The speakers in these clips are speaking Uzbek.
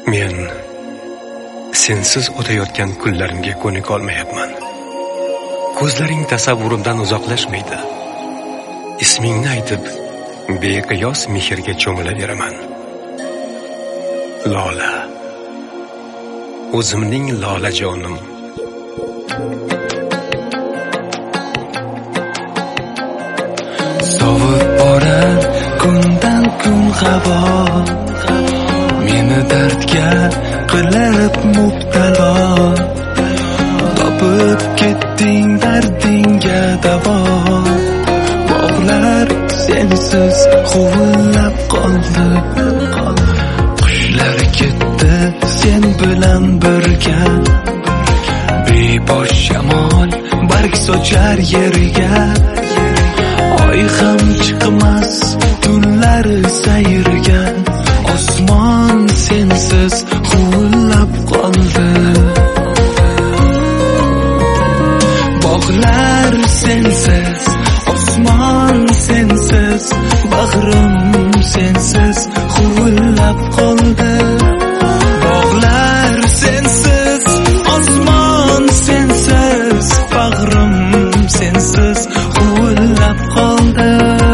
Men sensiz o'tayotgan kunlarimga ko'nika olmayapman. Ko'zlaring tasavvurimdan uzoqlashmaydi. Ismingni aytib, beqiyos mehrga cho'milaveraman. Lola, o'zimning lolajonim. Sovib borar kundan kun havo, meni dardga qilib mubtalo. Topib ketding dardingga davo. Bog'lar sensiz huvillab qoldi. Qushlar ketdi sen bilan birga. Bebosh shamol barg sochar yerga. Oy ham chiqmas tunlari sayrga. Osmon sensiz huvillab qoldi. Bog'lar sensiz, osmon sensiz, bag'rim sensiz huvillab qoldi. Bog'lar sensiz, osmon sensiz, bag'rim sensiz huvillab qoldi.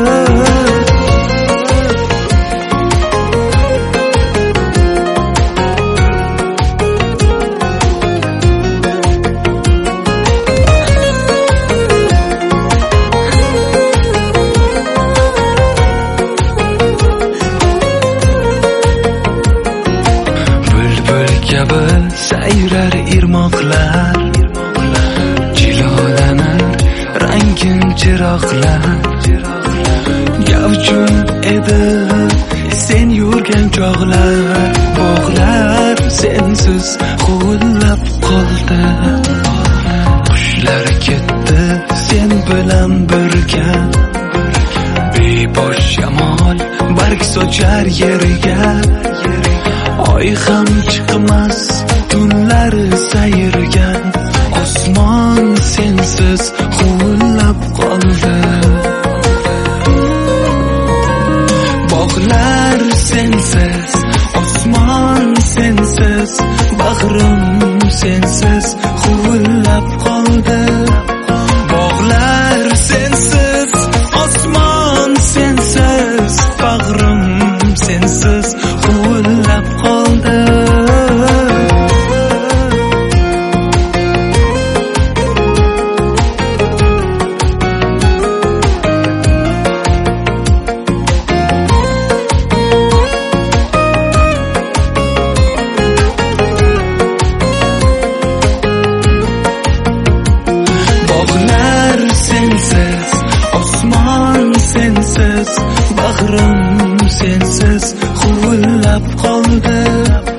Sayrar irmoqlar, jilolanar rangin chiroqlar. Gavjum edi sen yurgan chog'lar. Bog'lar sensiz huvillab qoldi. Qushlar ketdi sen bilan birga. Bebosh shamol barg sochar yerga. Oy ham chiqmas tunlari sayrga. Osmon sensiz huvillab qoldi. Bog'lar sensiz, osmon sensiz, bag'rim sensiz huvillab qoldi. Bog'lar sensiz, osmon sensiz, bag'rim sensiz huvillab qoldi. Bog'lar sensiz, osmon sensiz, bag'rim sensiz huvillab qoldi.